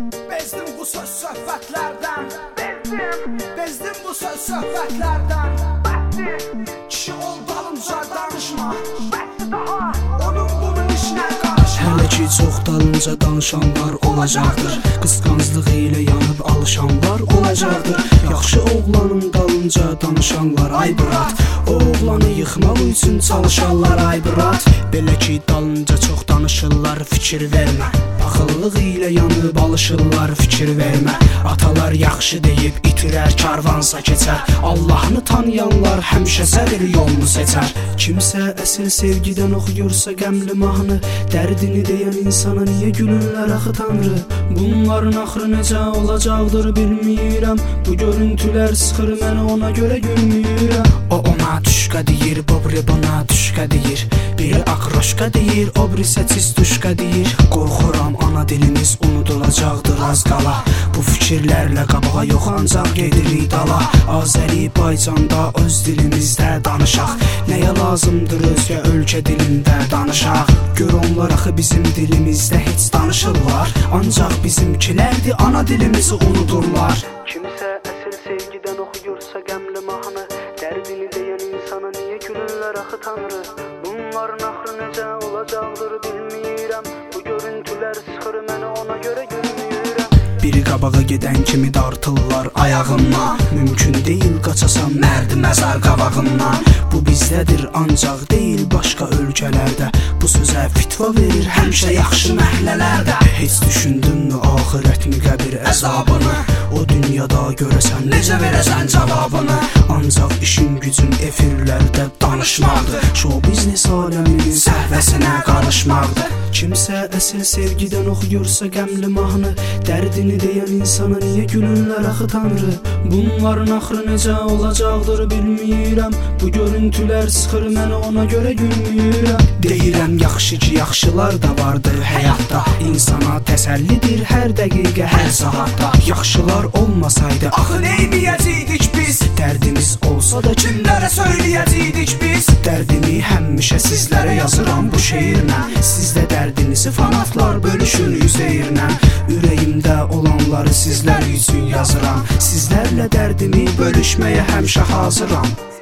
Bezdim bu söz söhbətlərdən, bezdim bu söz söhbətlərdən. Kişi ol dalınca danışma, onun bunun işinə qarışma. Hələ ki çox dalınca danışanlar olacaqdır, qısqanclıq ilə yanıb alışanlar olacaqdır. Yaxşı oğlanın dalınca danışanlar ay brat, o oğlanı yıxmaq üçün çalışanlar ay brat. Belə ki dalınca çox danışırlar, fikir vermə. Paxıllıq ilə yanıb alışırlar, fikir vermə. Atalar yaxşı deyib itirər, karvansa keçər. Allahını tanıyanlar həmişə səbir yolunu seçər. Kimsə əsl sevgidən oxuyursa qəmli mahnı, dərdini deyən insana niyə gülürlər axı Tanrı? Bunların axırı necə olacaqdır bilmirəm. Bu görüntülər sıxır məni, ona görə gülmürəm. O ona düşqa deyir, bobri buna düşqa deyir. Biri akroşqa deyir, o birisi tistuşqa deyir. Qorxuram ana dilimiz unudulacaqdır az qala. Bu fikirlərlə qabağa yox ancaq gedirik dala. Azərbaycanda öz dilimizdə danışaq, nəyə lazımdır özgə ölkə dilində danışaq. Gör onlar axı bizim dilimizdə heç danışırlar, ancaq bizimkilərdir ana dilimizi unudurlar. Kimsə əsl sevgidən oxuyursa qəmli mahnı, dərdini deyən insana niyə gülürlər axı Tanrı? Bunların axırı necə olacaqdır bilmirəm. Bu görüntülər sıxır məni, ona görə gülmürəm. Biri qabağa gedən kimi dartırlar ayağımdan, mümkün deyil qaçasan mərd məzar qabağımdan. Bu bizdədir ancaq deyil başqa ölkələrdə. Bu sözə fitva verir həmişə yaxşı məhəllələrdə. Heç düşündünmü axirətmi qəbir əzabını? O dünyada görəsən necə verəsən cavabını? Ancaq işin gücün efirlərdə danışmaqdır, show biznes aləminin səhvəsinə qarışmaqdır. Kimsə əsl sevgidən oxuyursa qəmli mahnı, dərdini deyən insana niyə gülürlər axı Tanrı? Bunların axırı necə olacaqdır bilmirəm. Bu görüntülər sıxır məni, ona görə gülmürəm. Deyirəm yaxşı ki yaxşılar da vardır həyatda, insana təsəllidir hər dəqiqə hər saatda. Yaxşılar olmasaydı axı neyməyəcəkdik biz? Dərdimiz olsa da kimlərə söyləyəcəkdik biz? Dərdimi həmişə sizlərə yazıram bu şeirlə. Siz də dərdinizi fanatlar bölüşün üzeyirlə. Ürəyimdə olanları sizlər üçün yazıram. Sizlərlə dərdimi bölüşməyə həmişə hazıram.